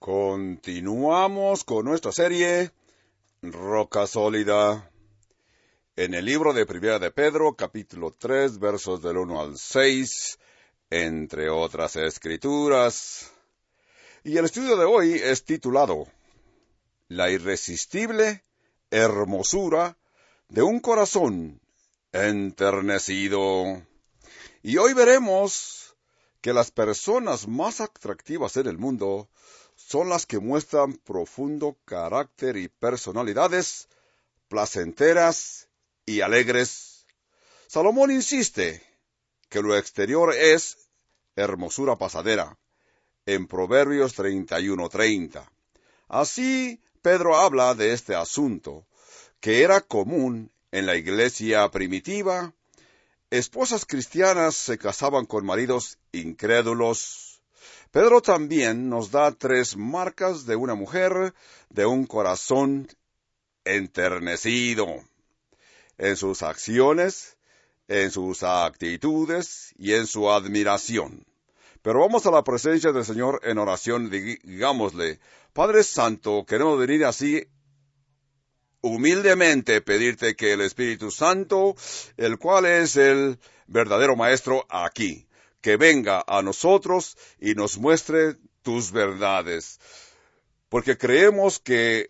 Continuamos con nuestra serie Roca Sólida en el libro de Primera de Pedro, capítulo 3, versos del 1 al 6, entre otras escrituras. Y el estudio de hoy es titulado La irresistible hermosura de un corazón enternecido. Y hoy veremos que las personas más atractivas en el mundo son las que muestran profundo carácter y personalidades placenteras y alegres. Salomón insiste que lo exterior es hermosura pasadera, en Proverbios 31:30. Así, Pedro habla de este asunto, que era común en la iglesia primitiva. Esposas cristianas se casaban con maridos incrédulos. Pedro también nos da 3 marcas de una mujer de un corazón enternecido, en sus acciones, en sus actitudes y en su admiración. Pero vamos a la presencia del Señor en oración, digámosle: Padre Santo, queremos venir así humildemente pedirte que el Espíritu Santo, el cual es el verdadero Maestro aquí, que venga a nosotros y nos muestre tus verdades, porque creemos que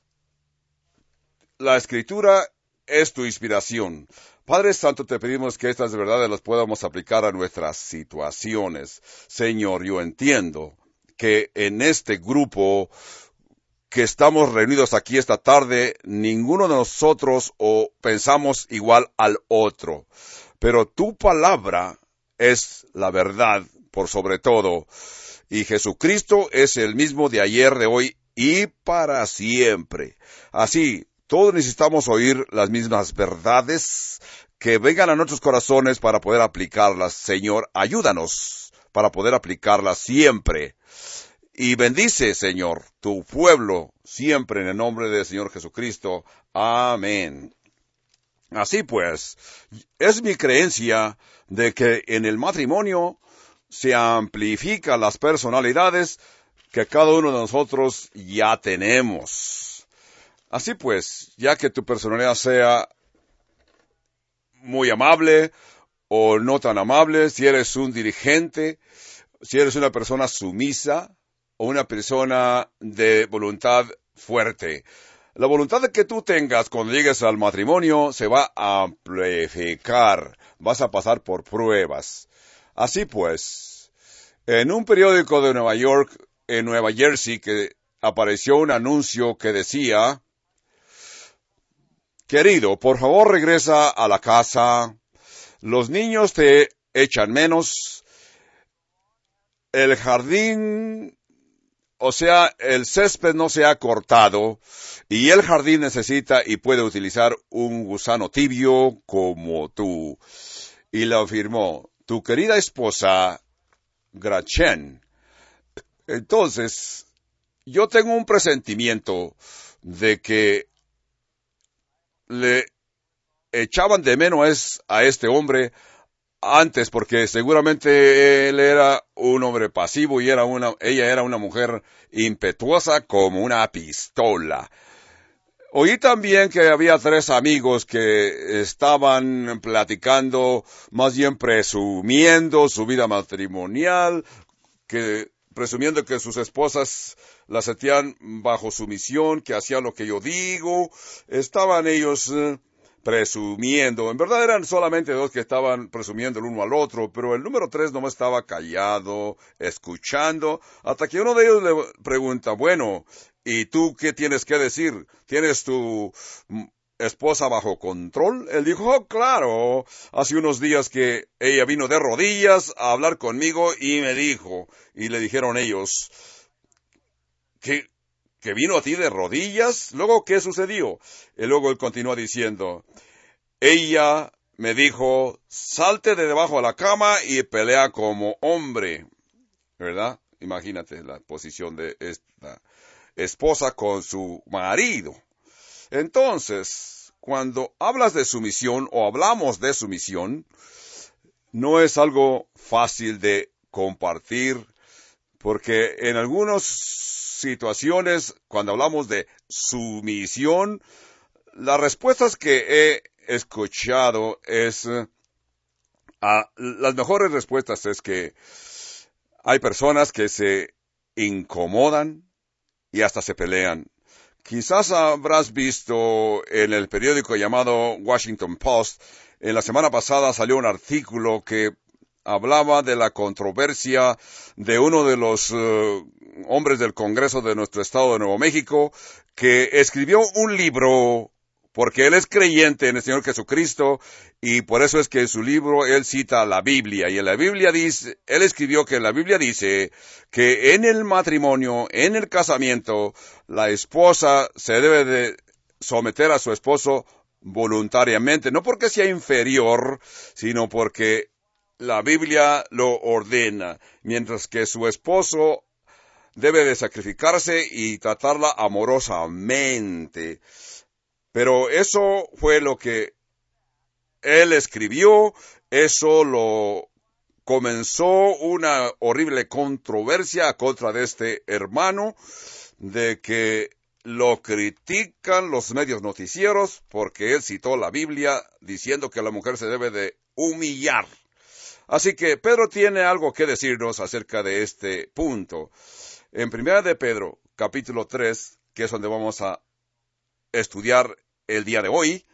la Escritura es tu inspiración. Padre Santo, te pedimos que estas verdades las podamos aplicar a nuestras situaciones. Señor, yo entiendo que en este grupo que estamos reunidos aquí esta tarde, ninguno de nosotros pensamos igual al otro, pero tu palabra es la verdad por sobre todo, y Jesucristo es el mismo de ayer, de hoy y para siempre. Así, todos necesitamos oír las mismas verdades que vengan a nuestros corazones para poder aplicarlas. Señor, ayúdanos para poder aplicarlas siempre. Y bendice, Señor, tu pueblo siempre en el nombre del Señor Jesucristo. Amén. Así pues, es mi creencia de que en el matrimonio se amplifican las personalidades que cada uno de nosotros ya tenemos. Así pues, ya que tu personalidad sea muy amable o no tan amable, si eres un dirigente, si eres una persona sumisa o una persona de voluntad fuerte, la voluntad que tú tengas cuando llegues al matrimonio se va a amplificar, vas a pasar por pruebas. Así pues, en un periódico de Nueva York, en Nueva Jersey, que apareció un anuncio que decía: querido, por favor regresa a la casa, los niños te echan menos, el jardín, o sea, el césped no se ha cortado, y el jardín necesita y puede utilizar un gusano tibio como tú. Y lo afirmó tu querida esposa, Gretchen. Entonces, yo tengo un presentimiento de que le echaban de menos a este hombre antes, porque seguramente él era un hombre pasivo y ella era una mujer impetuosa como una pistola. Oí también que había 3 amigos que estaban platicando, más bien presumiendo su vida matrimonial, presumiendo que sus esposas las sentían bajo sumisión, que hacían lo que yo digo. Estaban ellos presumiendo. En verdad eran solamente 2 que estaban presumiendo el uno al otro, pero el número 3 nomás estaba callado, escuchando, hasta que uno de ellos le pregunta: bueno, ¿y tú qué tienes que decir? ¿Tienes tu esposa bajo control? Él dijo: oh, claro, hace unos días que ella vino de rodillas a hablar conmigo y me dijo, y le dijeron ellos: ¿que vino a ti de rodillas? Luego, ¿qué sucedió? Y luego él continúa diciendo: ella me dijo, salte de debajo de la cama y pelea como hombre. ¿Verdad? Imagínate la posición de esta esposa con su marido. Entonces, cuando hablas de sumisión o hablamos de sumisión, no es algo fácil de compartir, porque en algunos situaciones, cuando hablamos de sumisión, las respuestas que he escuchado las mejores respuestas es que hay personas que se incomodan y hasta se pelean. Quizás habrás visto en el periódico llamado Washington Post, en la semana pasada salió un artículo que hablaba de la controversia de uno de los hombres del Congreso de nuestro estado de Nuevo México, que escribió un libro porque él es creyente en el Señor Jesucristo, y por eso es que en su libro él cita la Biblia, y en la Biblia dice, él escribió que la Biblia dice que en el matrimonio, en el casamiento, la esposa se debe de someter a su esposo voluntariamente, no porque sea inferior, sino porque la Biblia lo ordena, mientras que su esposo debe de sacrificarse y tratarla amorosamente. Pero eso fue lo que él escribió, eso lo comenzó una horrible controversia a contra de este hermano, de que lo critican los medios noticieros porque él citó la Biblia diciendo que la mujer se debe de humillar. Así que Pedro tiene algo que decirnos acerca de este punto. En 1 de Pedro, capítulo 3, que es donde vamos a estudiar el día de hoy,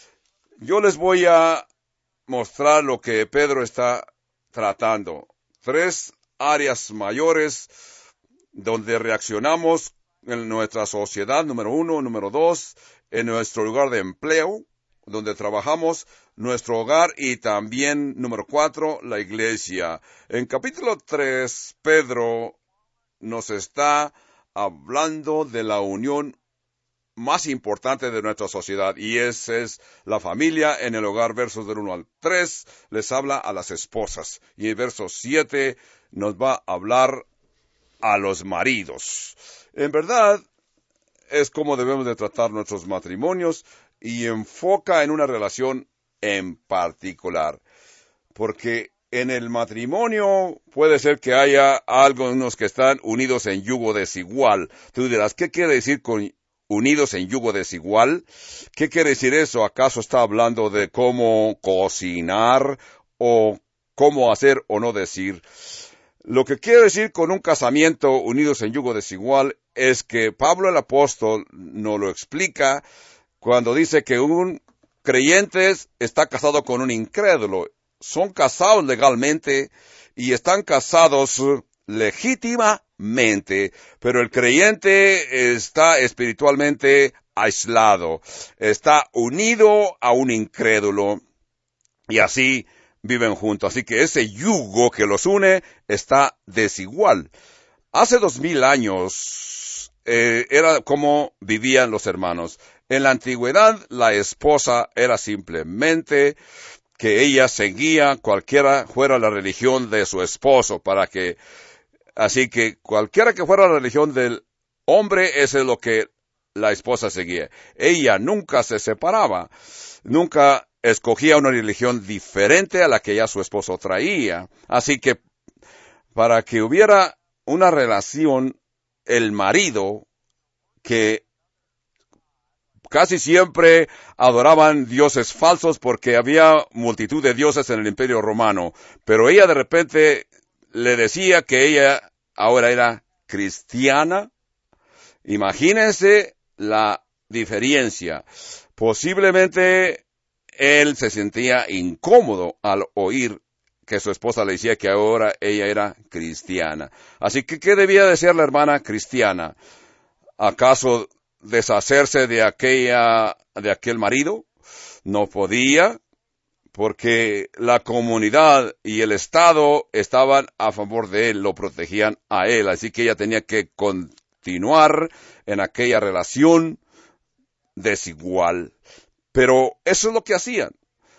yo les voy a mostrar lo que Pedro está tratando. 3 áreas mayores donde reaccionamos en nuestra sociedad, número 1, número 2, en nuestro lugar de empleo, donde trabajamos, nuestro hogar, y también, número 4, la iglesia. En capítulo 3, Pedro nos está hablando de la unión más importante de nuestra sociedad, y esa es la familia en el hogar. Versos del 1 al 3 les habla a las esposas, y en verso 7 nos va a hablar a los maridos. En verdad, es como debemos de tratar nuestros matrimonios, y enfoca en una relación en particular, porque en el matrimonio puede ser que haya algunos que están unidos en yugo desigual. Tú dirás, ¿qué quiere decir con unidos en yugo desigual? ¿Qué quiere decir eso? ¿Acaso está hablando de cómo cocinar o cómo hacer o no decir? Lo que quiere decir con un casamiento unidos en yugo desigual es que Pablo el apóstol nos lo explica cuando dice que un creyente está casado con un incrédulo. Son casados legalmente y están casados legítimamente, pero el creyente está espiritualmente aislado, está unido a un incrédulo, y así viven juntos. Así que ese yugo que los une está desigual. Hace 2000 años era como vivían los hermanos. En la antigüedad, la esposa era simplemente que ella seguía cualquiera fuera la religión de su esposo, así que cualquiera que fuera la religión del hombre, eso es lo que la esposa seguía. Ella nunca se separaba, nunca escogía una religión diferente a la que ya su esposo traía. Así que para que hubiera una relación, el marido, que casi siempre adoraban dioses falsos porque había multitud de dioses en el Imperio Romano, pero ella de repente le decía que ella ahora era cristiana. Imagínense la diferencia. Posiblemente él se sentía incómodo al oír que su esposa le decía que ahora ella era cristiana. Así que, ¿qué debía de ser la hermana cristiana? ¿Acaso deshacerse de aquel marido? No podía, porque la comunidad y el Estado estaban a favor de él, lo protegían a él, así que ella tenía que continuar en aquella relación desigual. Pero eso es lo que hacían.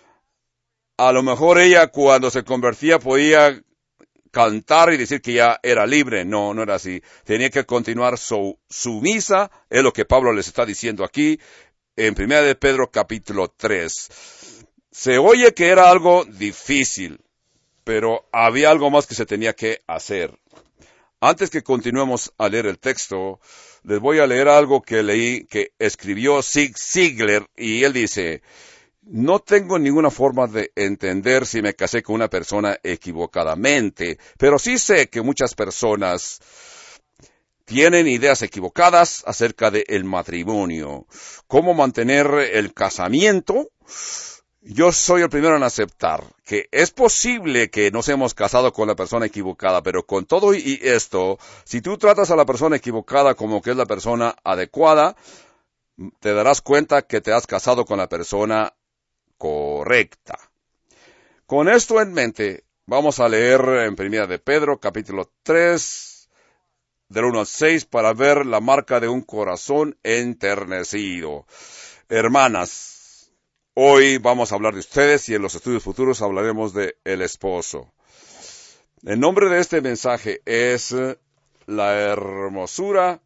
A lo mejor ella, cuando se convertía, podía cantar y decir que ya era libre. No, no era así. Tenía que continuar sumisa, es lo que Pablo les está diciendo aquí, en 1 de Pedro capítulo 3. Se oye que era algo difícil, pero había algo más que se tenía que hacer. Antes que continuemos a leer el texto, les voy a leer algo que leí, que escribió Zig Ziglar, y él dice: no tengo ninguna forma de entender si me casé con una persona equivocadamente, pero sí sé que muchas personas tienen ideas equivocadas acerca del matrimonio. ¿Cómo mantener el casamiento? Yo soy el primero en aceptar que es posible que nos hemos casado con la persona equivocada, pero con todo y esto, si tú tratas a la persona equivocada como que es la persona adecuada, te darás cuenta que te has casado con la persona correcta. Con esto en mente, vamos a leer en Primera de Pedro, capítulo 3, del 1 al 6, para ver la marca de un corazón enternecido. Hermanas, hoy vamos a hablar de ustedes y en los estudios futuros hablaremos de el esposo. El nombre de este mensaje es la hermosura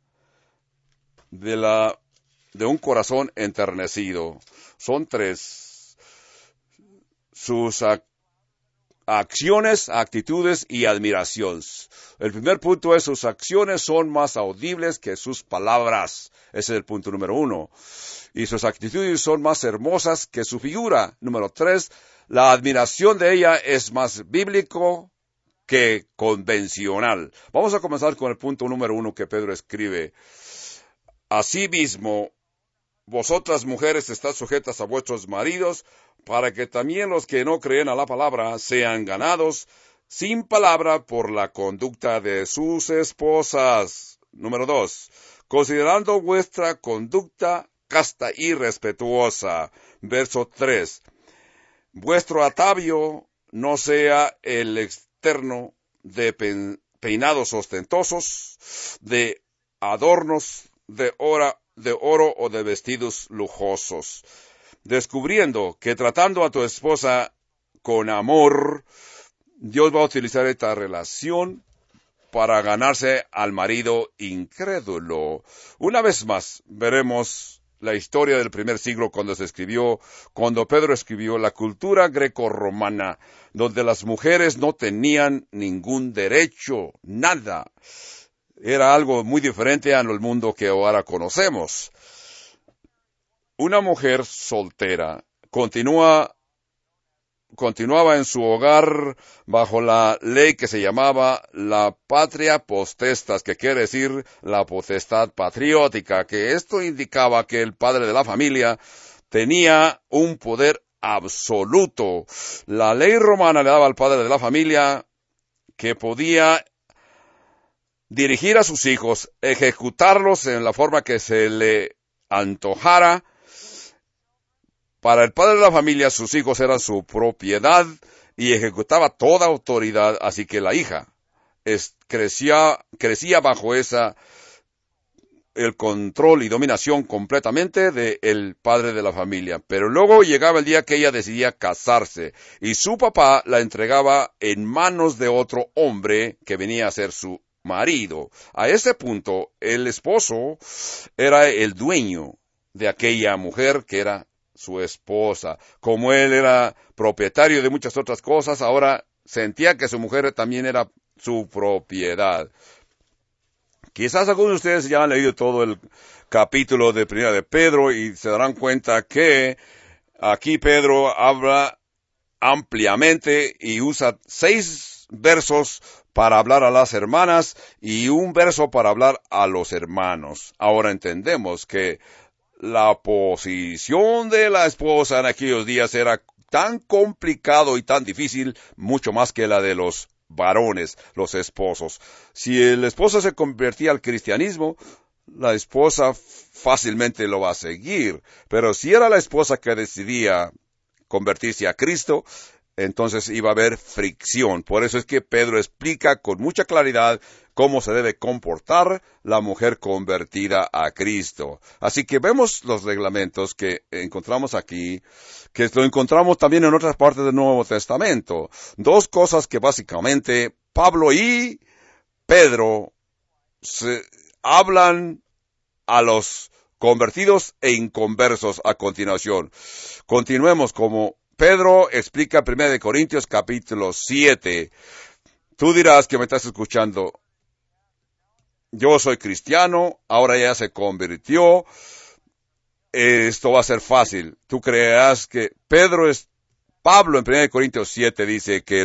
de un corazón enternecido. Son 3. Sus acciones, actitudes y admiraciones. El primer punto es: sus acciones son más audibles que sus palabras. Ese es el punto número 1. Y sus actitudes son más hermosas que su figura. Número 3, la admiración de ella es más bíblico que convencional. Vamos a comenzar con el punto número 1 que Pedro escribe. Asimismo, vosotras mujeres estad sujetas a vuestros maridos, para que también los que no creen a la palabra sean ganados sin palabra por la conducta de sus esposas. Número 2. Considerando vuestra conducta casta y respetuosa. Verso 3. Vuestro atavio no sea el externo de peinados ostentosos, de adornos de oro o de vestidos lujosos, descubriendo que tratando a tu esposa con amor, Dios va a utilizar esta relación para ganarse al marido incrédulo. Una vez más, veremos la historia del primer siglo cuando Pedro escribió la cultura greco-romana, donde las mujeres no tenían ningún derecho, nada. Era algo muy diferente al mundo que ahora conocemos. Una mujer soltera continuaba en su hogar bajo la ley que se llamaba la patria potestas, que quiere decir la potestad patriótica, que esto indicaba que el padre de la familia tenía un poder absoluto. La ley romana le daba al padre de la familia que podía dirigir a sus hijos, ejecutarlos en la forma que se le antojara. Para el padre de la familia, sus hijos eran su propiedad y ejecutaba toda autoridad, así que la hija crecía bajo el control y dominación completamente del padre de la familia. Pero luego llegaba el día que ella decidía casarse y su papá la entregaba en manos de otro hombre que venía a ser su marido. A ese punto, el esposo era el dueño de aquella mujer que era su esposa. Como él era propietario de muchas otras cosas, ahora sentía que su mujer también era su propiedad. Quizás algunos de ustedes ya han leído todo el capítulo de Primera de Pedro y se darán cuenta que aquí Pedro habla ampliamente y usa 6 versos para hablar a las hermanas y un verso para hablar a los hermanos. Ahora entendemos que la posición de la esposa en aquellos días era tan complicado y tan difícil, mucho más que la de los varones, los esposos. Si el esposo se convertía al cristianismo, la esposa fácilmente lo va a seguir. Pero si era la esposa que decidía convertirse a Cristo, entonces iba a haber fricción. Por eso es que Pedro explica con mucha claridad cómo se debe comportar la mujer convertida a Cristo. Así que vemos los reglamentos que encontramos aquí, que lo encontramos también en otras partes del Nuevo Testamento. 2 cosas que básicamente Pablo y Pedro hablan a los convertidos e inconversos a continuación. Continuemos como Pedro explica 1 Corintios capítulo 7. Tú dirás que me estás escuchando, yo soy cristiano, ahora ya se convirtió, esto va a ser fácil. Tú creerás que Pablo en 1 Corintios 7 dice que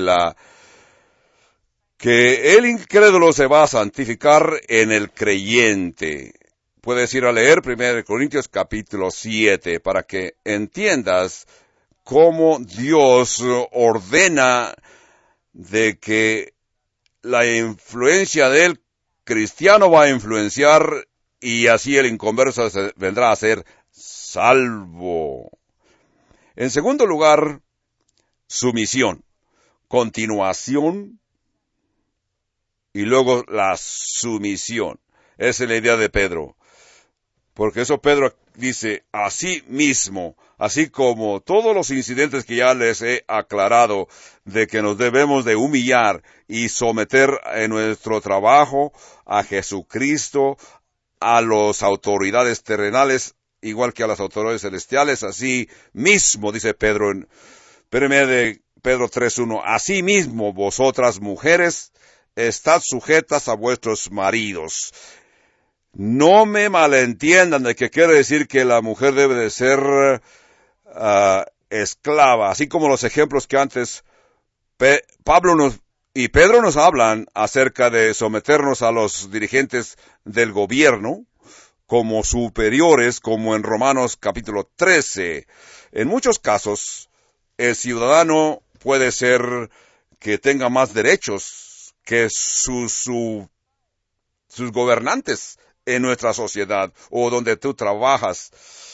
el incrédulo se va a santificar en el creyente. Puedes ir a leer 1 Corintios capítulo 7 para que entiendas cómo Dios ordena de que la influencia del cristiano va a influenciar y así el inconverso vendrá a ser salvo. En segundo lugar, sumisión, continuación y luego la sumisión. Esa es la idea de Pedro. Porque eso Pedro dice, así mismo, así como todos los incidentes que ya les he aclarado, de que nos debemos de humillar y someter en nuestro trabajo a Jesucristo, a las autoridades terrenales, igual que a las autoridades celestiales, así mismo, dice Pedro en 1 de Pedro 3:1, así mismo vosotras mujeres, estad sujetas a vuestros maridos. No me malentiendan de que quiere decir que la mujer debe de ser esclava, así como los ejemplos que antes Pablo y Pedro nos hablan acerca de someternos a los dirigentes del gobierno como superiores, como en Romanos capítulo 13. En muchos casos, el ciudadano puede ser que tenga más derechos que sus gobernantes en nuestra sociedad o donde tú trabajas.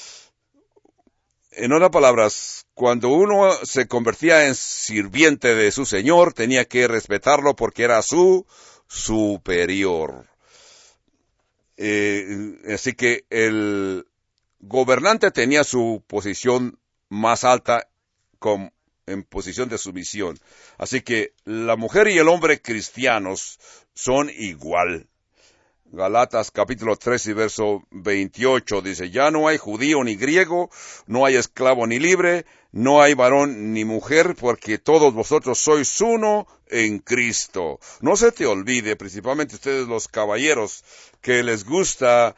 En otras palabras, cuando uno se convertía en sirviente de su señor, tenía que respetarlo porque era su superior. Así que el gobernante tenía su posición más alta en posición de sumisión. Así que la mujer y el hombre cristianos son igual. Galatas capítulo 3 y verso 28 dice, ya no hay judío ni griego, no hay esclavo ni libre, no hay varón ni mujer, porque todos vosotros sois uno en Cristo. No se te olvide, principalmente ustedes los caballeros, que les gusta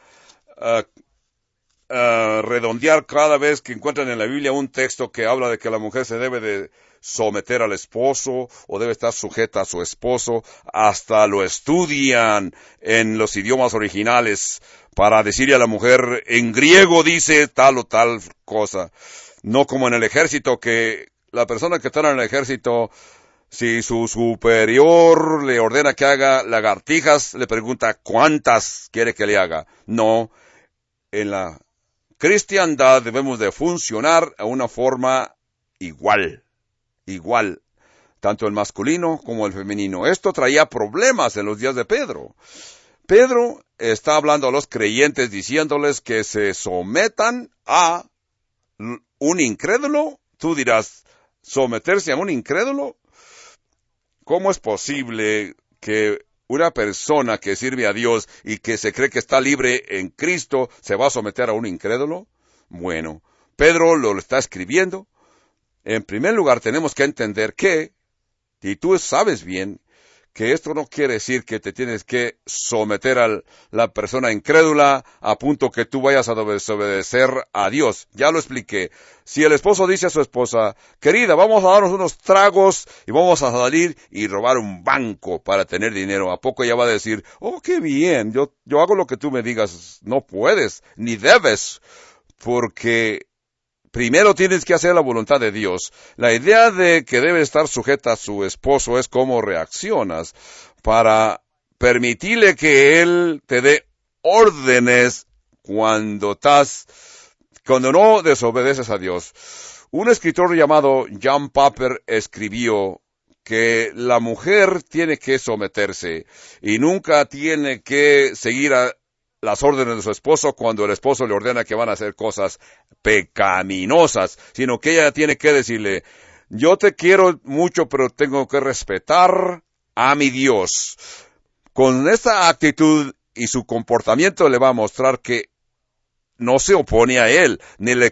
redondear cada vez que encuentran en la Biblia un texto que habla de que la mujer se debe de someter al esposo o debe estar sujeta a su esposo, hasta lo estudian en los idiomas originales para decirle a la mujer, en griego dice tal o tal cosa, no como en el ejército, que la persona que está en el ejército, si su superior le ordena que haga lagartijas, le pregunta cuántas quiere que le haga. No, en la cristiandad debemos de funcionar a una forma igual, tanto el masculino como el femenino. Esto traía problemas en los días de Pedro. Pedro está hablando a los creyentes diciéndoles que se sometan a un incrédulo. Tú dirás, ¿someterse a un incrédulo? ¿Cómo es posible que una persona que sirve a Dios y que se cree que está libre en Cristo se va a someter a un incrédulo? Bueno, Pedro lo está escribiendo. En primer lugar, tenemos que entender que, y tú sabes bien, que esto no quiere decir que te tienes que someter a la persona incrédula a punto que tú vayas a desobedecer a Dios. Ya lo expliqué. Si el esposo dice a su esposa, querida, vamos a darnos unos tragos y vamos a salir y robar un banco para tener dinero, ¿a poco ella va a decir, oh, qué bien, yo hago lo que tú me digas? No puedes, ni debes, porque primero tienes que hacer la voluntad de Dios. La idea de que debe estar sujeta a su esposo es cómo reaccionas para permitirle que él te dé órdenes cuando no desobedeces a Dios. Un escritor llamado John Piper escribió que la mujer tiene que someterse y nunca tiene que seguir las órdenes de su esposo cuando el esposo le ordena que van a hacer cosas pecaminosas, sino que ella tiene que decirle, yo te quiero mucho, pero tengo que respetar a mi Dios. Con esta actitud y su comportamiento le va a mostrar que no se opone a él, ni le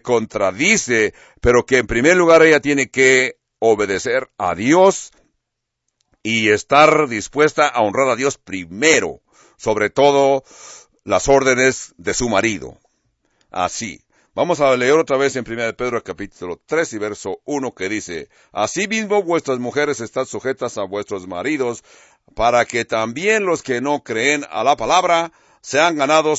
contradice, pero que en primer lugar ella tiene que obedecer a Dios y estar dispuesta a honrar a Dios primero, sobre todo las órdenes de su marido. Así. Vamos a leer otra vez en 1 Pedro capítulo 3 y verso 1 que dice, asimismo vuestras mujeres están sujetas a vuestros maridos, para que también los que no creen a la palabra sean ganados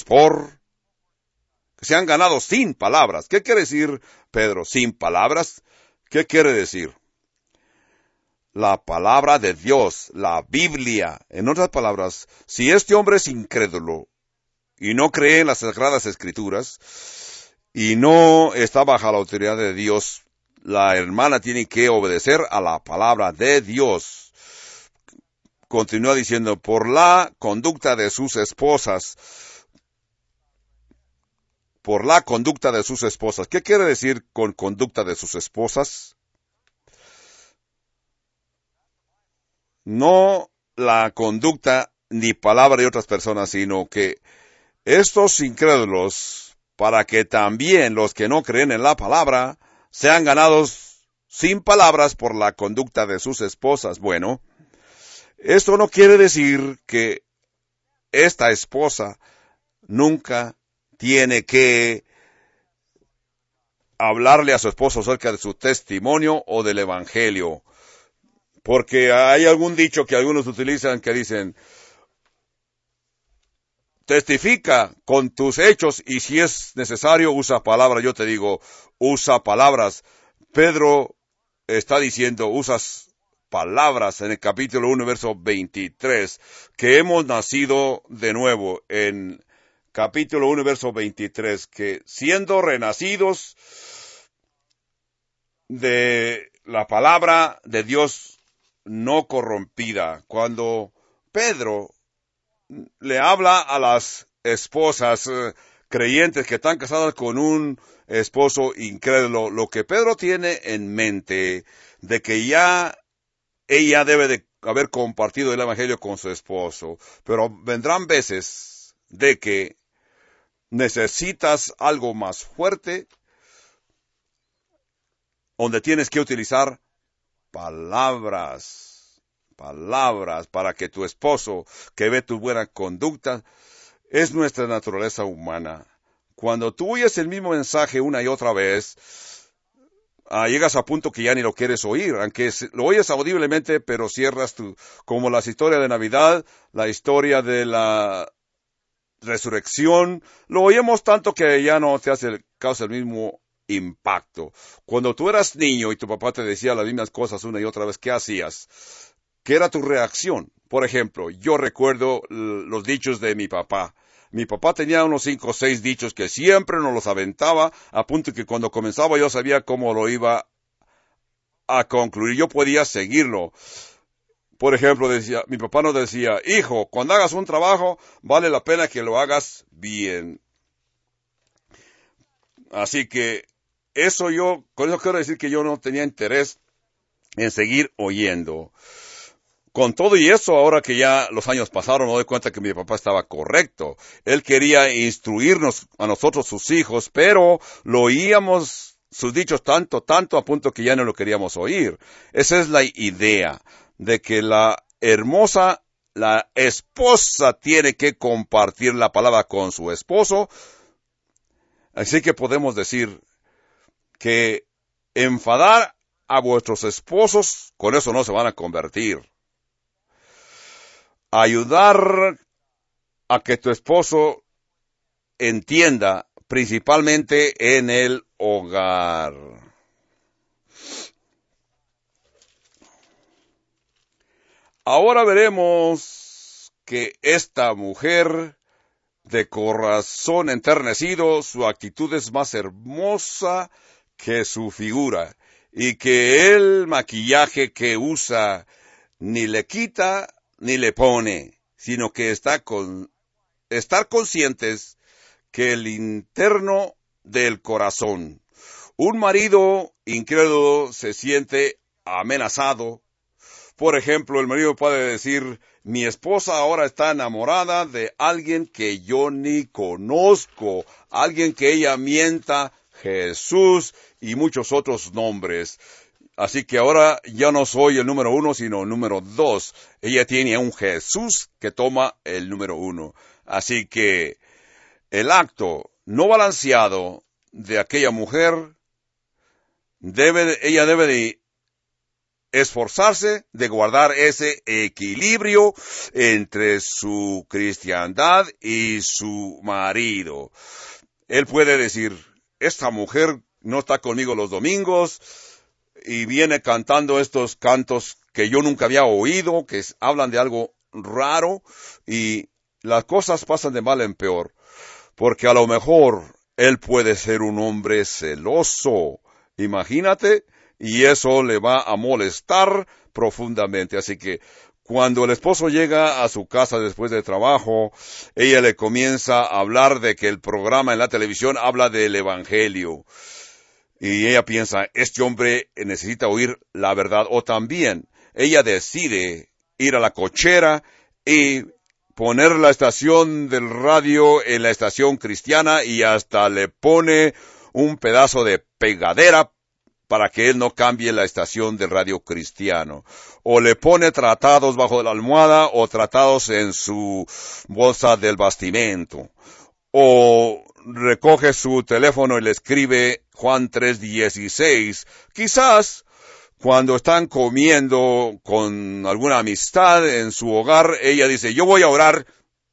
sin palabras. ¿Qué quiere decir, Pedro? ¿Sin palabras? ¿Qué quiere decir? La palabra de Dios, la Biblia. En otras palabras, si este hombre es incrédulo y no cree en las Sagradas Escrituras y no está bajo la autoridad de Dios, la hermana tiene que obedecer a la palabra de Dios. Continúa diciendo, por la conducta de sus esposas. Por la conducta de sus esposas. ¿Qué quiere decir con conducta de sus esposas? No la conducta ni palabra de otras personas, sino que estos incrédulos, para que también los que no creen en la palabra, sean ganados sin palabras por la conducta de sus esposas. Bueno, esto no quiere decir que esta esposa nunca tiene que hablarle a su esposo acerca de su testimonio o del evangelio. Porque hay algún dicho que algunos utilizan que dicen, testifica con tus hechos y si es necesario usa palabras. Yo te digo, usa palabras. Pedro está diciendo, usas palabras en el capítulo 1, verso 23, que hemos nacido de nuevo. En capítulo 1, verso 23, que siendo renacidos de la palabra de Dios no corrompida. Cuando Pedro le habla a las esposas creyentes que están casadas con un esposo incrédulo, lo que Pedro tiene en mente de que ya ella debe de haber compartido el evangelio con su esposo, pero vendrán veces de que necesitas algo más fuerte, donde tienes que utilizar palabras para que tu esposo, que ve tu buena conducta, es nuestra naturaleza humana. Cuando tú oyes el mismo mensaje una y otra vez, llegas a punto que ya ni lo quieres oír, aunque lo oyes audiblemente, pero cierras como las historias de Navidad, la historia de la resurrección, lo oímos tanto que ya no te causa el mismo impacto. Cuando tú eras niño y tu papá te decía las mismas cosas una y otra vez, ¿qué hacías? ¿Qué era tu reacción? Por ejemplo, yo recuerdo los dichos de mi papá. Mi papá tenía unos 5 o 6 dichos que siempre nos los aventaba, a punto que cuando comenzaba yo sabía cómo lo iba a concluir. Yo podía seguirlo. Por ejemplo, mi papá nos decía, hijo, cuando hagas un trabajo, vale la pena que lo hagas bien. Así que con eso quiero decir que yo no tenía interés en seguir oyendo. Con todo y eso, ahora que ya los años pasaron, me doy cuenta que mi papá estaba correcto. Él quería instruirnos a nosotros, sus hijos, pero lo oíamos sus dichos tanto, a punto que ya no lo queríamos oír. Esa es la idea, de que la esposa tiene que compartir la palabra con su esposo. Así que podemos decir que enfadar a vuestros esposos, con eso no se van a convertir. Ayudar a que tu esposo entienda, principalmente en el hogar. Ahora veremos que esta mujer de corazón enternecido, su actitud es más hermosa que su figura, y que el maquillaje que usa ni le quita ni le pone, sino que estar conscientes que el interno del corazón. Un marido incrédulo se siente amenazado. Por ejemplo, el marido puede decir, mi esposa ahora está enamorada de alguien que yo ni conozco, alguien que ella mienta, Jesús y muchos otros nombres. Así que ahora ya no soy el número 1, sino el número 2. Ella tiene un Jesús que toma el número 1. Así que el acto no balanceado de aquella mujer, ella debe de esforzarse de guardar ese equilibrio entre su cristiandad y su marido. Él puede decir, esta mujer no está conmigo los domingos y viene cantando estos cantos que yo nunca había oído, que hablan de algo raro, y las cosas pasan de mal en peor, porque a lo mejor él puede ser un hombre celoso. Imagínate, y eso le va a molestar profundamente. Así que cuando el esposo llega a su casa después de trabajo, ella le comienza a hablar de que el programa en la televisión habla del Evangelio. Y ella piensa, este hombre necesita oír la verdad. O también ella decide ir a la cochera y poner la estación del radio en la estación cristiana, y hasta le pone un pedazo de pegadera para que él no cambie la estación del radio cristiano. O le pone tratados bajo la almohada o tratados en su bolsa del bastimento. O recoge su teléfono y le escribe Juan 3:16. Quizás cuando están comiendo con alguna amistad en su hogar, ella dice, yo voy a orar.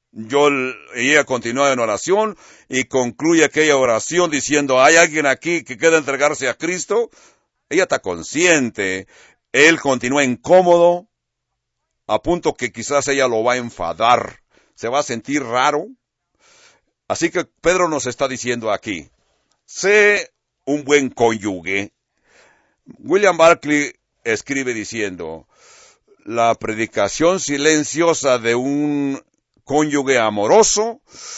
Ella continúa en oración y concluye aquella oración diciendo, ¿hay alguien aquí que quiera entregarse a Cristo? Ella está consciente. Él continúa incómodo, a punto que quizás ella lo va a enfadar. Se va a sentir raro. Así que Pedro nos está diciendo aquí, sé un buen cónyuge. William Barclay escribe diciendo, la predicación silenciosa de un cónyuge amoroso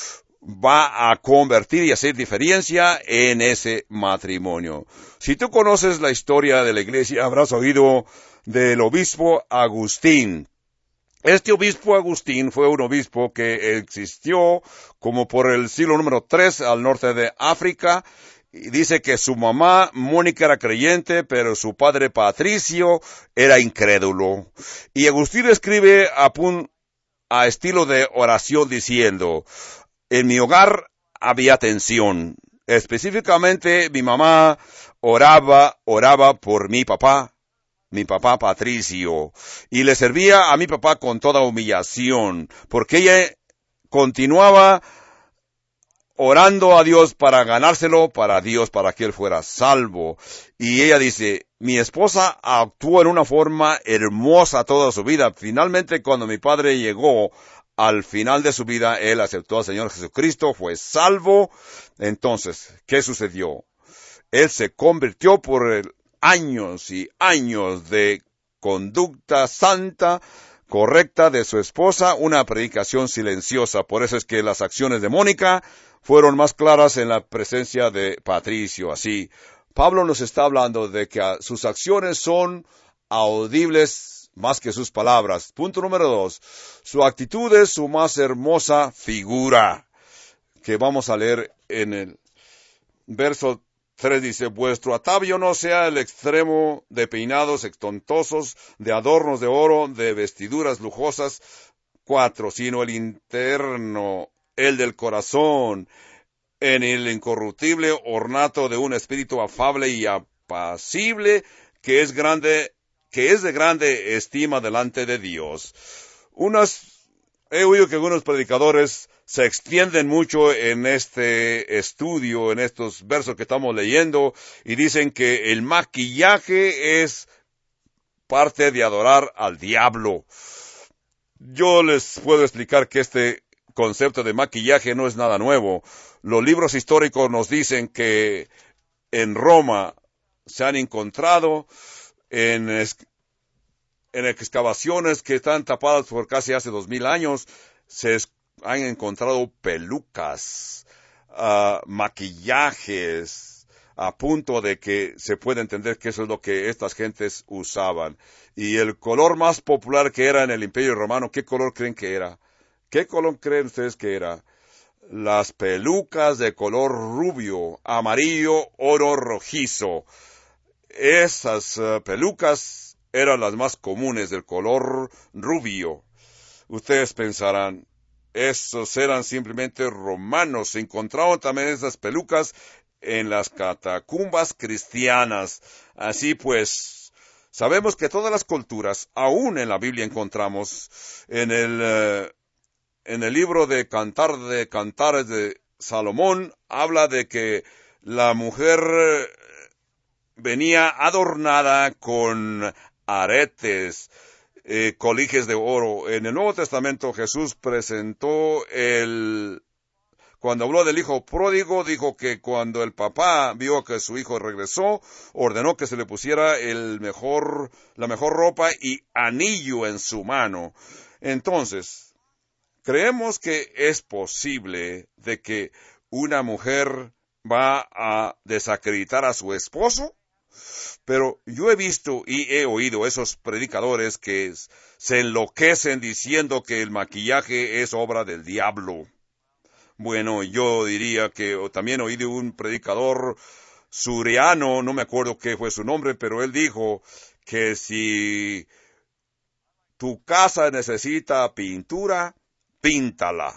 va a convertir y hacer diferencia en ese matrimonio. Si tú conoces la historia de la iglesia, habrás oído del obispo Agustín. Este obispo Agustín fue un obispo que existió como por el siglo número 3 al norte de África. Y dice que su mamá, Mónica, era creyente, pero su padre, Patricio, era incrédulo. Y Agustín escribe a estilo de oración diciendo, en mi hogar había tensión. Específicamente, mi mamá oraba por mi papá Patricio, y le servía a mi papá con toda humillación, porque ella continuaba orando a Dios para ganárselo para Dios, para que él fuera salvo. Y ella dice, mi esposa actuó en una forma hermosa toda su vida. Finalmente, cuando mi padre llegó al final de su vida, él aceptó al Señor Jesucristo, fue salvo. Entonces, ¿qué sucedió? Él se convirtió por años y años de conducta santa, correcta de su esposa, una predicación silenciosa. Por eso es que las acciones de Mónica fueron más claras en la presencia de Patricio. Así, Pablo nos está hablando de que sus acciones son audibles más que sus palabras. Punto número 2. Su actitud es su más hermosa figura, que vamos a leer en el verso 3. Dice, vuestro atavio no sea el extremo de peinados estontosos, de adornos de oro, de vestiduras lujosas. 4. Sino el interno, el del corazón, en el incorruptible ornato de un espíritu afable y apacible, que es de grande estima delante de Dios. He oído que algunos predicadores se extienden mucho en este estudio, en estos versos que estamos leyendo, y dicen que el maquillaje es parte de adorar al diablo. Yo les puedo explicar que este concepto de maquillaje no es nada nuevo. Los libros históricos nos dicen que en Roma se han encontrado en excavaciones que están tapadas por casi hace 2000 años, se han encontrado pelucas, maquillajes, a punto de que se puede entender que eso es lo que estas gentes usaban. Y el color más popular que era en el Imperio Romano, ¿qué color creen que era? ¿Qué color creen ustedes que era? Las pelucas de color rubio, amarillo, oro rojizo. esas pelucas eran las más comunes, del color rubio. Ustedes pensarán, esos eran simplemente romanos. Se encontraron también esas pelucas en las catacumbas cristianas. Así pues, sabemos que todas las culturas, aún en la Biblia encontramos, en el libro de Cantares de Salomón, habla de que la mujer venía adornada con aretes, colijes de oro. En el Nuevo Testamento Jesús presentó cuando habló del hijo pródigo, dijo que cuando el papá vio que su hijo regresó, ordenó que se le pusiera la mejor ropa y anillo en su mano. Entonces, creemos que es posible de que una mujer va a desacreditar a su esposo, pero yo he visto y he oído esos predicadores que se enloquecen diciendo que el maquillaje es obra del diablo. Bueno, yo diría que también oí de un predicador suriano, no me acuerdo qué fue su nombre, pero él dijo que si tu casa necesita pintura, píntala.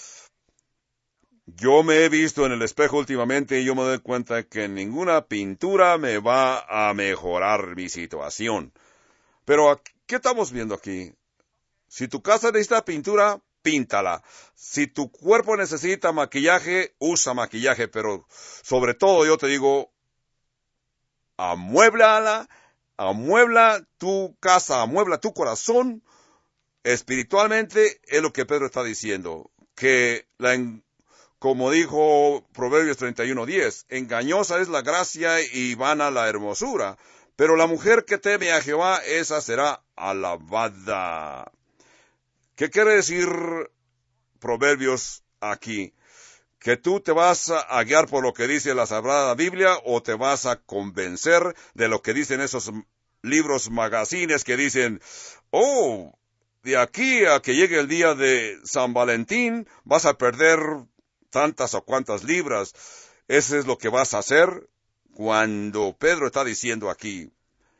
Yo me he visto en el espejo últimamente y yo me doy cuenta que ninguna pintura me va a mejorar mi situación. Pero, ¿qué estamos viendo aquí? Si tu casa necesita pintura, píntala. Si tu cuerpo necesita maquillaje, usa maquillaje. Pero, sobre todo, yo te digo, amuébla tu casa, amuebla tu corazón. Espiritualmente es lo que Pedro está diciendo, que como dijo Proverbios 31:10, engañosa es la gracia y vana la hermosura, pero la mujer que teme a Jehová, esa será alabada. ¿Qué quiere decir Proverbios aquí? ¿Que tú te vas a guiar por lo que dice la Sagrada Biblia o te vas a convencer de lo que dicen esos libros magazines que dicen, de aquí a que llegue el día de San Valentín vas a perder tantas o cuantas libras? Eso es lo que vas a hacer. Cuando Pedro está diciendo aquí,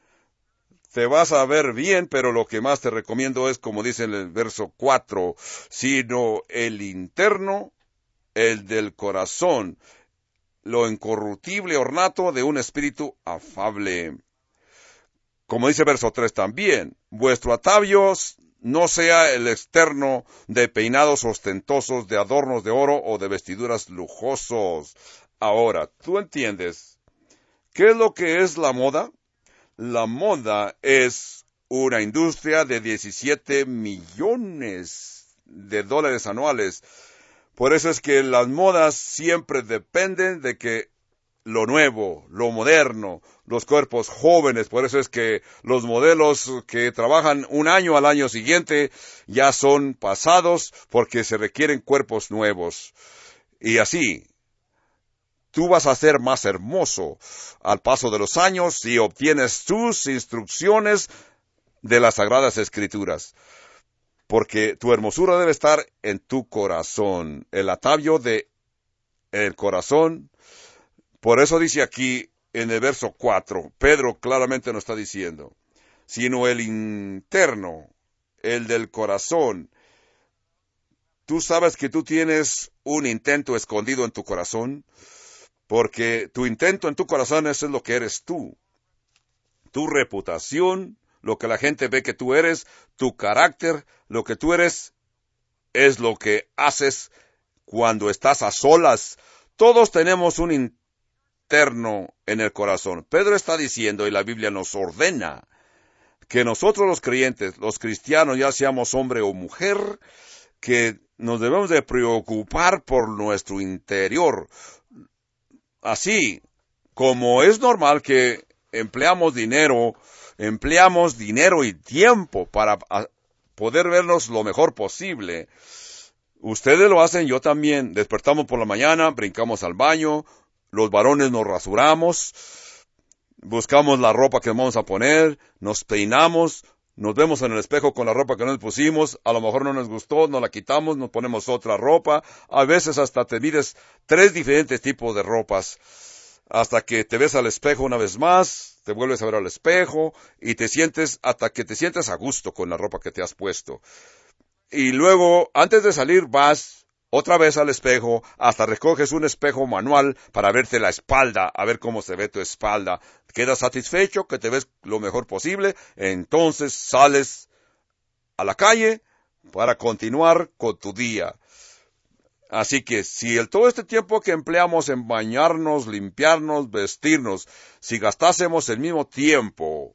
te vas a ver bien, pero lo que más te recomiendo es, como dice en el verso 4, sino el interno, el del corazón, lo incorruptible ornato de un espíritu afable. Como dice verso 3 también, vuestro atavío no sea el externo de peinados ostentosos, de adornos de oro o de vestiduras lujosos. Ahora, ¿tú entiendes qué es lo que es la moda? La moda es una industria de 17 millones de dólares anuales. Por eso es que las modas siempre dependen de que lo nuevo, lo moderno, los cuerpos jóvenes. Por eso es que los modelos que trabajan un año al año siguiente ya son pasados porque se requieren cuerpos nuevos. Y así, tú vas a ser más hermoso al paso de los años si obtienes tus instrucciones de las Sagradas Escrituras. Porque tu hermosura debe estar en tu corazón, el atavío de el corazón. Por eso dice aquí en el verso 4, Pedro claramente nos está diciendo, sino el interno, el del corazón. ¿Tú sabes que tú tienes un intento escondido en tu corazón? Porque tu intento en tu corazón, eso es lo que eres tú. Tu reputación, lo que la gente ve que tú eres, tu carácter, lo que tú eres, es lo que haces cuando estás a solas. Todos tenemos un interno en el corazón. Pedro está diciendo, y la Biblia nos ordena, que nosotros los creyentes, los cristianos, ya seamos hombre o mujer, que nos debemos de preocupar por nuestro interior. Así como es normal que empleamos dinero y tiempo para poder vernos lo mejor posible. Ustedes lo hacen, yo también. Despertamos por la mañana, brincamos al baño, los varones nos rasuramos, buscamos la ropa que vamos a poner, nos peinamos, nos vemos en el espejo con la ropa que nos pusimos, a lo mejor no nos gustó, nos la quitamos, nos ponemos otra ropa, a veces hasta te mides 3 diferentes tipos de ropas, hasta que te ves al espejo una vez más, te vuelves a ver al espejo y te sientes hasta que te sientes a gusto con la ropa que te has puesto. Y luego, antes de salir, vas otra vez al espejo, hasta recoges un espejo manual para verte la espalda, a ver cómo se ve tu espalda. Quedas satisfecho, que te ves lo mejor posible, entonces sales a la calle para continuar con tu día. Así que si todo este tiempo que empleamos en bañarnos, limpiarnos, vestirnos, si gastásemos el mismo tiempo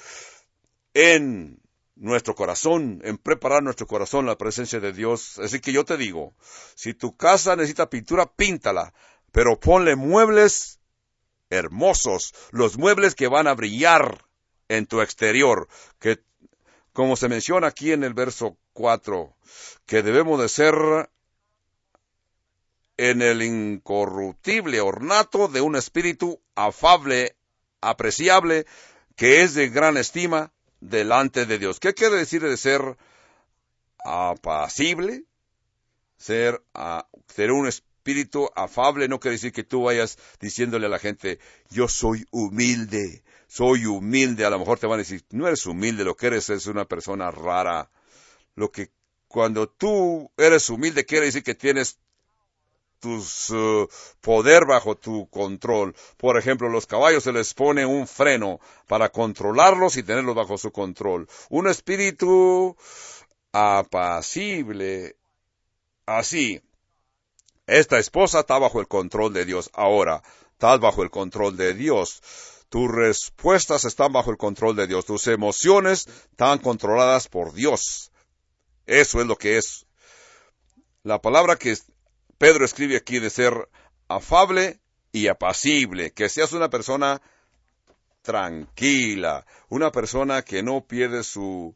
en nuestro corazón, en preparar nuestro corazón a la presencia de Dios. Así que yo te digo, si tu casa necesita pintura, píntala, pero ponle muebles hermosos, los muebles que van a brillar en tu exterior, que como se menciona aquí en el verso 4, que debemos de ser en el incorruptible ornato de un espíritu afable, apreciable, que es de gran estima delante de Dios. ¿Qué quiere decir de ser apacible? Ser un espíritu afable no quiere decir que tú vayas diciéndole a la gente, yo soy humilde. A lo mejor te van a decir, no eres humilde, lo que eres es una persona rara. Cuando tú eres humilde quiere decir que tienes poder bajo tu control. Por ejemplo, los caballos se les pone un freno para controlarlos y tenerlos bajo su control. Un espíritu apacible. Así, esta esposa está bajo el control de Dios. Ahora, estás bajo el control de Dios. Tus respuestas están bajo el control de Dios. Tus emociones están controladas por Dios. Eso es lo que es. La palabra que Pedro escribe aquí de ser afable y apacible, que seas una persona tranquila, una persona que no pierde su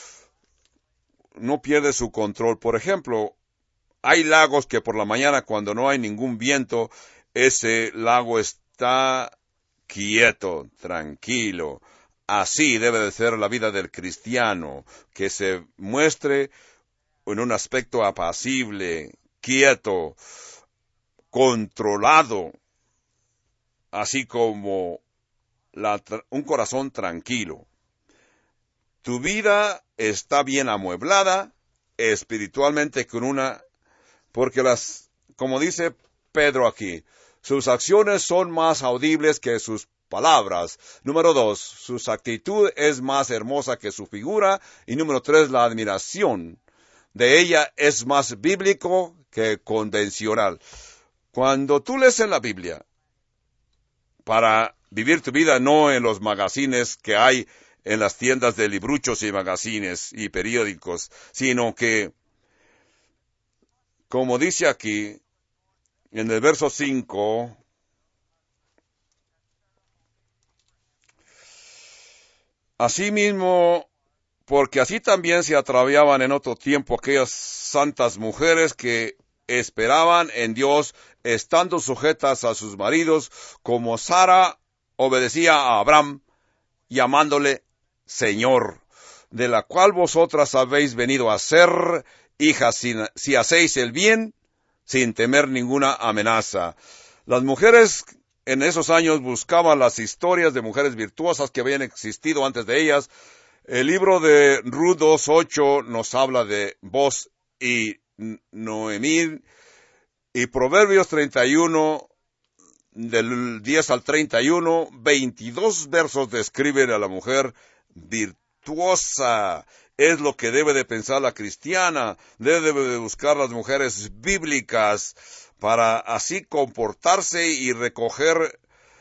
control. Por ejemplo, hay lagos que por la mañana cuando no hay ningún viento, ese lago está quieto, tranquilo. Así debe de ser la vida del cristiano, que se muestre en un aspecto apacible, quieto, controlado, así como un corazón tranquilo. Tu vida está bien amueblada espiritualmente porque como dice Pedro aquí, sus acciones son más audibles que sus palabras. Número 2, su actitud es más hermosa que su figura. Y número 3, la admiración de ella es más bíblico que convencional. Cuando tú lees en la Biblia, para vivir tu vida no en los magazines que hay en las tiendas de libruchos y magazines y periódicos, sino que, como dice aquí, en el verso 5, asimismo, porque así también se atraviaban en otro tiempo aquellas santas mujeres que esperaban en Dios, estando sujetas a sus maridos, como Sara obedecía a Abraham, llamándole Señor, de la cual vosotras habéis venido a ser hijas si hacéis el bien, sin temer ninguna amenaza. Las mujeres en esos años buscaban las historias de mujeres virtuosas que habían existido antes de ellas. El libro de Ruth 2:8 nos habla de Boz y Noemí, y Proverbios 31, del 10 al 31, 22 versos describen a la mujer virtuosa. Es lo que debe de pensar la cristiana. Debe de buscar las mujeres bíblicas para así comportarse y recoger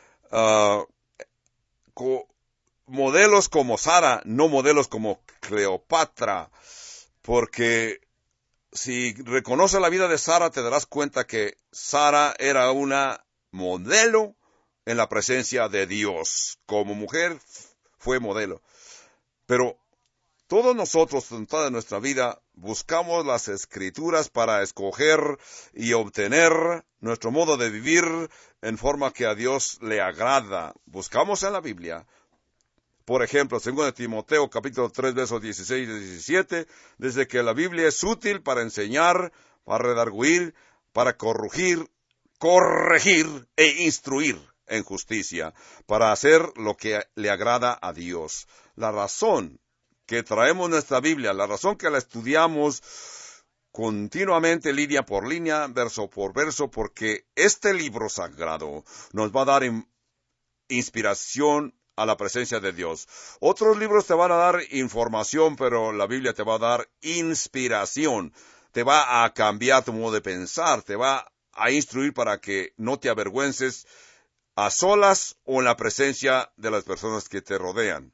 modelos como Sara, no modelos como Cleopatra, porque si reconoces la vida de Sara, te darás cuenta que Sara era una modelo en la presencia de Dios. Como mujer fue modelo. Pero todos nosotros en toda nuestra vida buscamos las Escrituras para escoger y obtener nuestro modo de vivir en forma que a Dios le agrada. Buscamos en la Biblia. Por ejemplo, 2 Timoteo capítulo 3, versos 16 y 17, desde que la Biblia es útil para enseñar, para redarguir, para corregir e instruir en justicia, para hacer lo que le agrada a Dios. La razón que traemos nuestra Biblia, la razón que la estudiamos continuamente, línea por línea, verso por verso, porque este libro sagrado nos va a dar inspiración a la presencia de Dios. Otros libros te van a dar información, pero la Biblia te va a dar inspiración. Te va a cambiar tu modo de pensar, te va a instruir para que no te avergüences a solas o en la presencia de las personas que te rodean.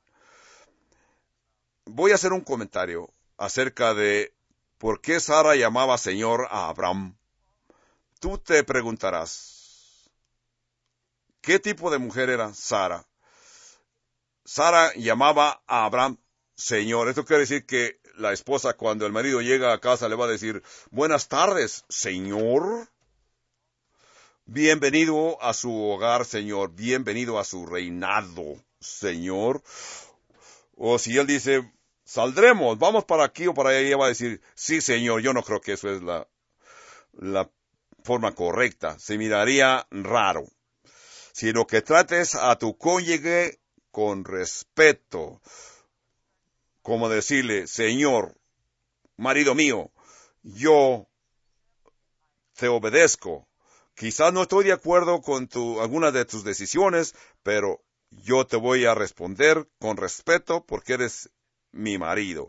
Voy a hacer un comentario acerca de por qué Sara llamaba Señor a Abraham. Tú te preguntarás, ¿qué tipo de mujer era Sara? Sara llamaba a Abraham Señor. Esto quiere decir que la esposa, cuando el marido llega a casa, le va a decir, buenas tardes, Señor. Bienvenido a su hogar, Señor. Bienvenido a su reinado, Señor. O si él dice, saldremos, vamos para aquí o para allá, ella va a decir, sí, Señor. Yo no creo que eso es la forma correcta. Se miraría raro. Sino que trates a tu cónyuge con respeto. Como decirle, Señor, marido mío, yo te obedezco. Quizás no estoy de acuerdo con algunas de tus decisiones, pero yo te voy a responder con respeto porque eres mi marido.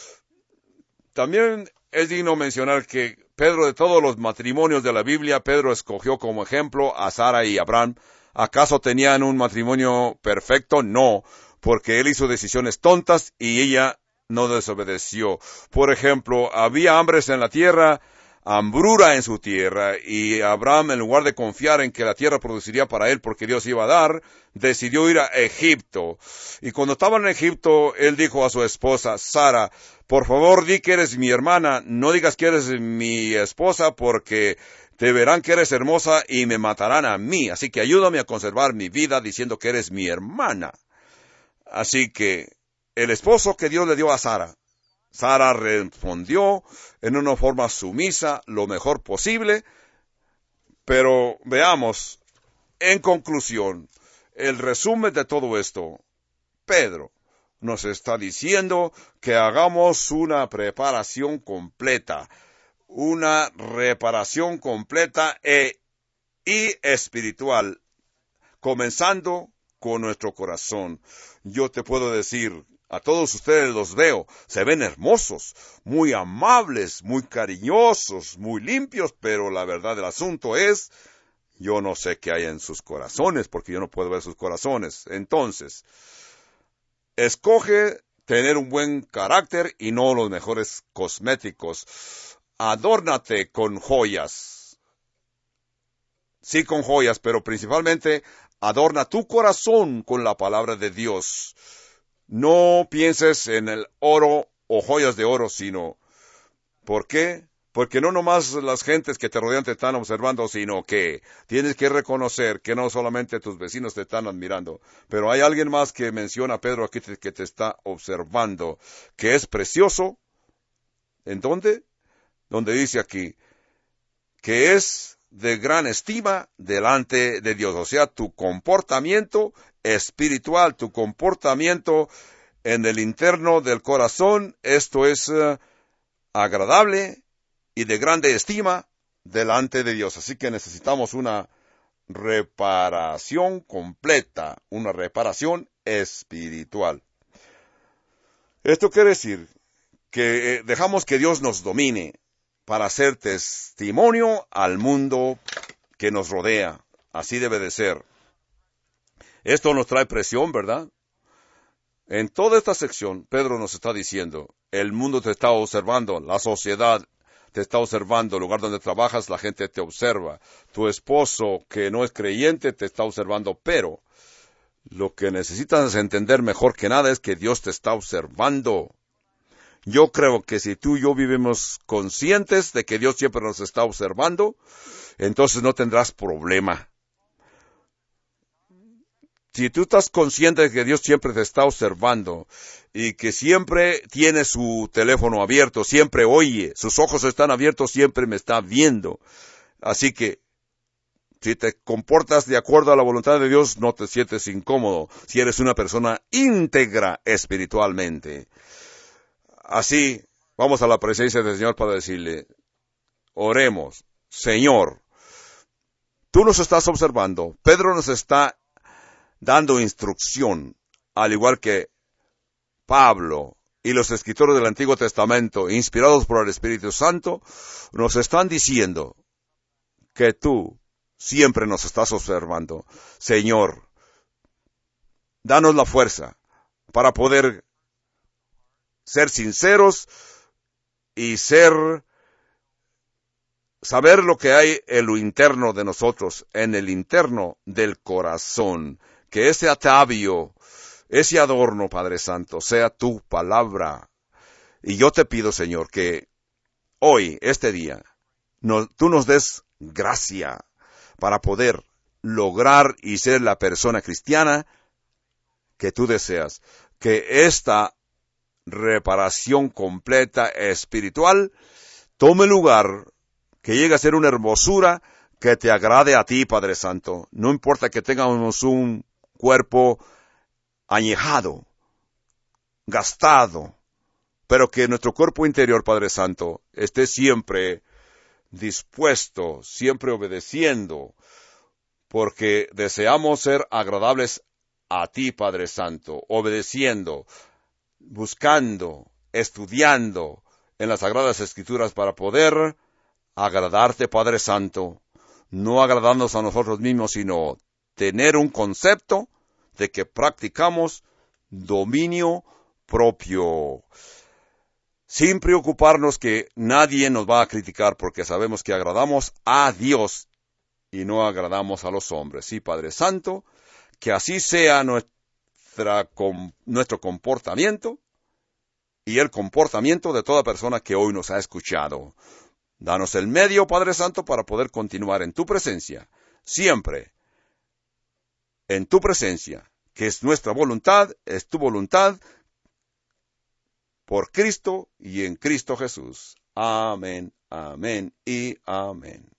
También es digno mencionar que Pedro, de todos los matrimonios de la Biblia, Pedro escogió como ejemplo a Sara y Abraham. ¿Acaso tenían un matrimonio perfecto? No, porque él hizo decisiones tontas y ella no desobedeció. Por ejemplo, había hambres en la tierra, hambruna en su tierra, y Abraham, en lugar de confiar en que la tierra produciría para él porque Dios iba a dar, decidió ir a Egipto. Y cuando estaba en Egipto, él dijo a su esposa, Sara, por favor di que eres mi hermana, no digas que eres mi esposa porque te verán que eres hermosa y me matarán a mí. Así que ayúdame a conservar mi vida diciendo que eres mi hermana. Así que el esposo que Dios le dio a Sara, Sara respondió en una forma sumisa lo mejor posible, pero veamos, en conclusión, el resumen de todo esto. Pedro nos está diciendo que hagamos una preparación completa, una reparación completa y espiritual, comenzando con nuestro corazón. Yo te puedo decir, a todos ustedes los veo, se ven hermosos, muy amables, muy cariñosos, muy limpios, pero la verdad del asunto es, yo no sé qué hay en sus corazones, porque yo no puedo ver sus corazones. Entonces, escoge tener un buen carácter y no los mejores cosméticos. Adórnate con joyas. Sí, con joyas, pero principalmente adorna tu corazón con la palabra de Dios. No pienses en el oro o joyas de oro, sino, ¿por qué? Porque no nomás las gentes que te rodean te están observando, sino que tienes que reconocer que no solamente tus vecinos te están admirando, pero hay alguien más que menciona Pedro aquí que te está observando, que es precioso. ¿En dónde? Donde dice aquí, que es de gran estima delante de Dios. O sea, tu comportamiento espiritual, tu comportamiento en el interno del corazón, esto es agradable y de grande estima delante de Dios. Así que necesitamos una reparación completa, una reparación espiritual. Esto quiere decir que dejamos que Dios nos domine para hacer testimonio al mundo que nos rodea. Así debe de ser. Esto nos trae presión, ¿verdad? En toda esta sección, Pedro nos está diciendo, el mundo te está observando, la sociedad te está observando, el lugar donde trabajas, la gente te observa. Tu esposo, que no es creyente, te está observando, pero lo que necesitas entender mejor que nada es que Dios te está observando. Yo creo que si tú y yo vivimos conscientes de que Dios siempre nos está observando, entonces no tendrás problema. Si tú estás consciente de que Dios siempre te está observando y que siempre tiene su teléfono abierto, siempre oye, sus ojos están abiertos, siempre me está viendo. Así que Si te comportas de acuerdo a la voluntad de Dios, no te sientes incómodo si eres una persona íntegra espiritualmente. Así, vamos a la presencia del Señor para decirle, oremos, Señor, tú nos estás observando, Pedro nos está dando instrucción, al igual que Pablo y los escritores del Antiguo Testamento, inspirados por el Espíritu Santo, nos están diciendo que tú siempre nos estás observando. Señor, danos la fuerza para poder ser sinceros y saber lo que hay en lo interno de nosotros, en el interno del corazón, que ese atavio, ese adorno, Padre Santo, sea tu palabra. Y yo te pido, Señor, que hoy, este día, tú nos des gracia para poder lograr y ser la persona cristiana que tú deseas. Que esta reparación completa espiritual tome lugar, que llegue a ser una hermosura que te agrade a ti, Padre Santo. No importa que tengamos un cuerpo añejado, gastado, pero que nuestro cuerpo interior, Padre Santo, esté siempre dispuesto, siempre obedeciendo, porque deseamos ser agradables a ti, Padre Santo, obedeciendo, buscando, estudiando en las Sagradas Escrituras para poder agradarte, Padre Santo, no agradándonos a nosotros mismos, sino tener un concepto de que practicamos dominio propio, sin preocuparnos que nadie nos va a criticar, porque sabemos que agradamos a Dios y no agradamos a los hombres. Sí, Padre Santo, que así sea nuestro comportamiento y el comportamiento de toda persona que hoy nos ha escuchado. Danos el medio, Padre Santo, para poder continuar en tu presencia, siempre en tu presencia, que es nuestra voluntad, es tu voluntad, por Cristo y en Cristo Jesús. Amén, amén y amén.